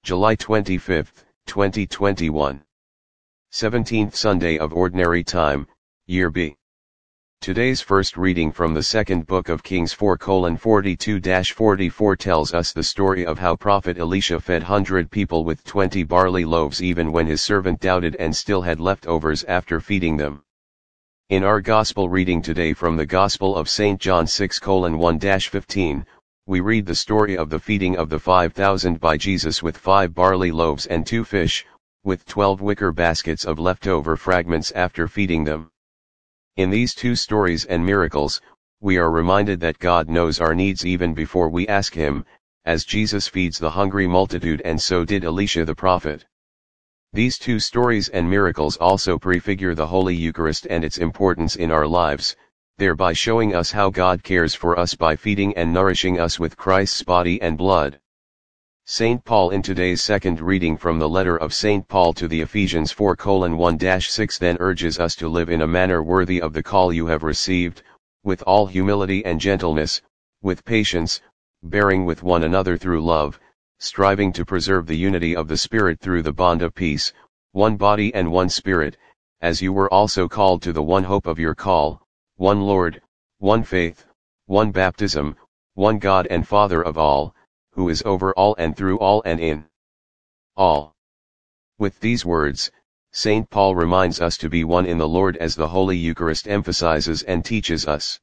July 25, 2021. 17th Sunday of Ordinary Time, Year B. Today's first reading from the second book of Kings 4:42-44 tells us the story of how Prophet Elisha fed 100 people with 20 barley loaves even when his servant doubted and still had leftovers after feeding them. In our Gospel reading today from the Gospel of St. John 6:1-15, we read the story of the feeding of the 5,000 by Jesus with 5 barley loaves and 2 fish, with 12 wicker baskets of leftover fragments after feeding them. In these two stories and miracles, we are reminded that God knows our needs even before we ask Him, as Jesus feeds the hungry multitude and so did Elisha the prophet. These two stories and miracles also prefigure the Holy Eucharist and its importance in our lives, thereby showing us how God cares for us by feeding and nourishing us with Christ's body and blood. St. Paul in today's second reading from the letter of St. Paul to the Ephesians 4:1-6 then urges us to live in a manner worthy of the call you have received, with all humility and gentleness, with patience, bearing with one another through love, striving to preserve the unity of the Spirit through the bond of peace, one body and one Spirit, as you were also called to the one hope of your call, one Lord, one faith, one baptism, one God and Father of all, who is over all and through all and in all. With these words, St. Paul reminds us to be one in the Lord as the Holy Eucharist emphasizes and teaches us.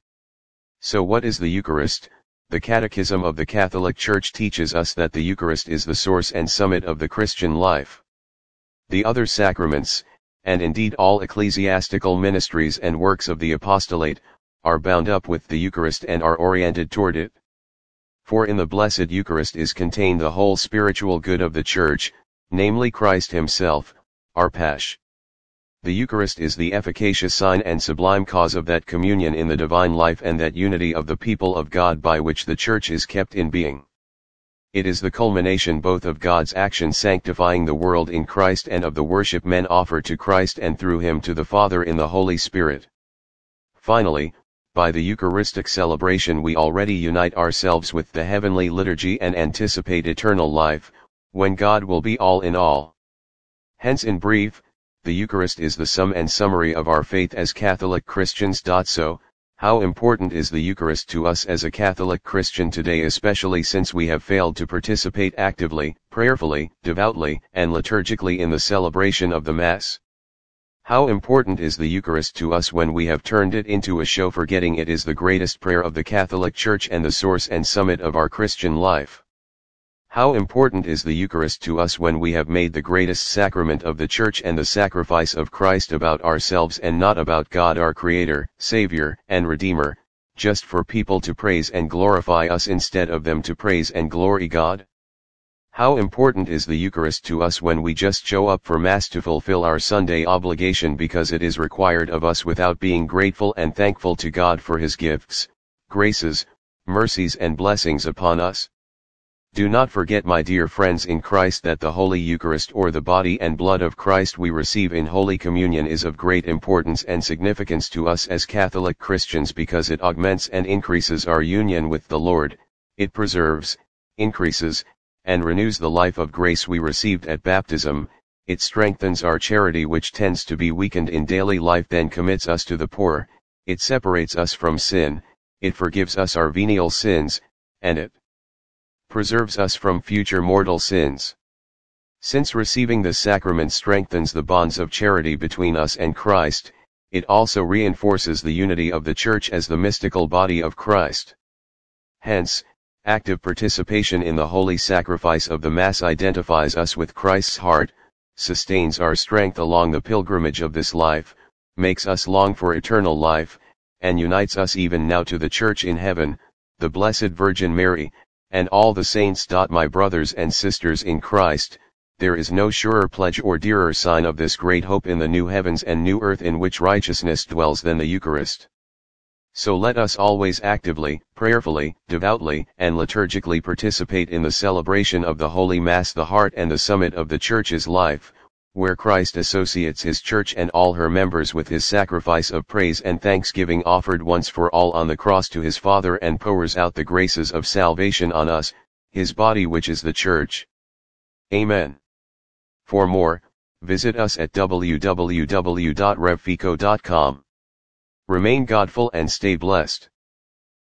So what is the Eucharist? The Catechism of the Catholic Church teaches us that the Eucharist is the source and summit of the Christian life. The other sacraments, and indeed all ecclesiastical ministries and works of the apostolate, are bound up with the Eucharist and are oriented toward it. For in the Blessed Eucharist is contained the whole spiritual good of the Church, namely Christ Himself, our Pasch. The Eucharist is the efficacious sign and sublime cause of that communion in the divine life and that unity of the people of God by which the Church is kept in being. It is the culmination both of God's action sanctifying the world in Christ and of the worship men offer to Christ and through Him to the Father in the Holy Spirit. Finally, by the Eucharistic celebration we already unite ourselves with the heavenly liturgy and anticipate eternal life, when God will be all in all. Hence in brief, the Eucharist is the sum and summary of our faith as Catholic Christians. So, how important is the Eucharist to us as a Catholic Christian today, especially since we have failed to participate actively, prayerfully, devoutly, and liturgically in the celebration of the Mass? How important is the Eucharist to us when we have turned it into a show, forgetting it is the greatest prayer of the Catholic Church and the source and summit of our Christian life? How important is the Eucharist to us when we have made the greatest sacrament of the Church and the sacrifice of Christ about ourselves and not about God our Creator, Savior, and Redeemer, just for people to praise and glorify us instead of them to praise and glory God? How important is the Eucharist to us when we just show up for Mass to fulfill our Sunday obligation because it is required of us without being grateful and thankful to God for His gifts, graces, mercies and blessings upon us? Do not forget, my dear friends in Christ, that the Holy Eucharist, or the body and blood of Christ we receive in Holy Communion, is of great importance and significance to us as Catholic Christians because it augments and increases our union with the Lord, it preserves, increases, and renews the life of grace we received at baptism, it strengthens our charity which tends to be weakened in daily life, then commits us to the poor, it separates us from sin, it forgives us our venial sins, and it preserves us from future mortal sins. Since receiving this sacrament strengthens the bonds of charity between us and Christ, it also reinforces the unity of the Church as the mystical body of Christ. Hence, active participation in the holy sacrifice of the Mass identifies us with Christ's heart, sustains our strength along the pilgrimage of this life, makes us long for eternal life, and unites us even now to the Church in heaven, the Blessed Virgin Mary, and all the saints. My brothers and sisters in Christ, there is no surer pledge or dearer sign of this great hope in the new heavens and new earth in which righteousness dwells than the Eucharist. So let us always actively, prayerfully, devoutly, and liturgically participate in the celebration of the Holy Mass, the heart and the summit of the Church's life, where Christ associates His Church and all her members with His sacrifice of praise and thanksgiving offered once for all on the cross to His Father, and pours out the graces of salvation on us, His body which is the Church. Amen. For more, visit us at www.revfico.com. Remain Godful and stay blessed.